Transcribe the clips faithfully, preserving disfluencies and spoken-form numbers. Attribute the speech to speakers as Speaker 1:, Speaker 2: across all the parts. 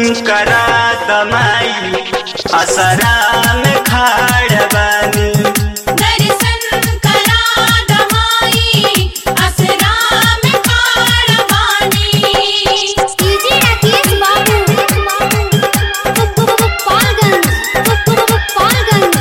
Speaker 1: करा दमाई असरा में खाड़ बानी।
Speaker 2: दर्शन करा दमाई असरा में खाड़ बानी। डीजे राकेश बाबू गोपालगंज गोपालगंज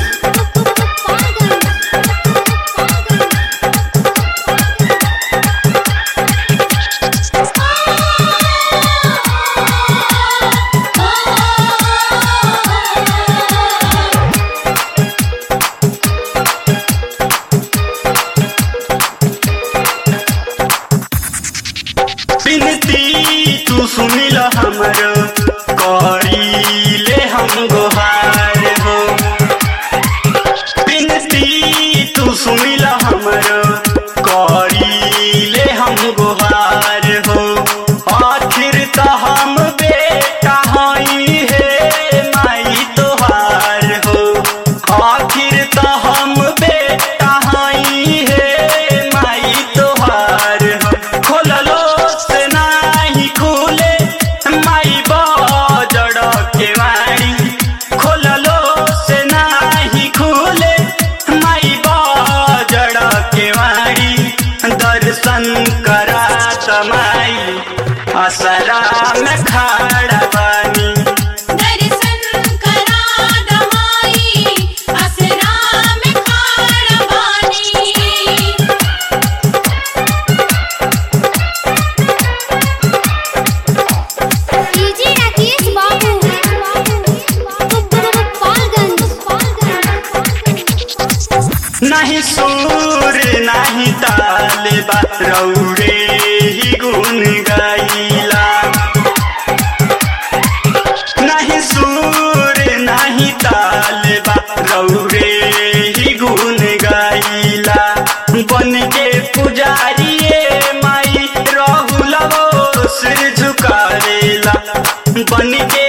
Speaker 1: बिनती तू सुनिल हमरो करीले हम गोहार हो। बिनती तू सुनिल हमरो करीले हम गोहार हो। आखिर तो हम बेटा हई हे माई तोहार हो। आखिर तो हम बेटा हई हे माई तोहार हो। खोललो से नाही खुले माई बजड़ के वाणी। खोललो से नाही खुले माई बजड़ के वाणी। दर्शन करा तमाई असरा में खाड़ा बानी।
Speaker 2: दर्शन करा दमाई असरा में खाड़ बानी। डीजे राकेश बाबू गोपालगंज
Speaker 1: नहीं सुर नहीं ताल बा रौरे ही गुन गाइला। नहीं सुर नहीं ताल बा रौरे ही गुन गाइला। बन के पुजारी माई राहुल सिर झुकावेला। बन के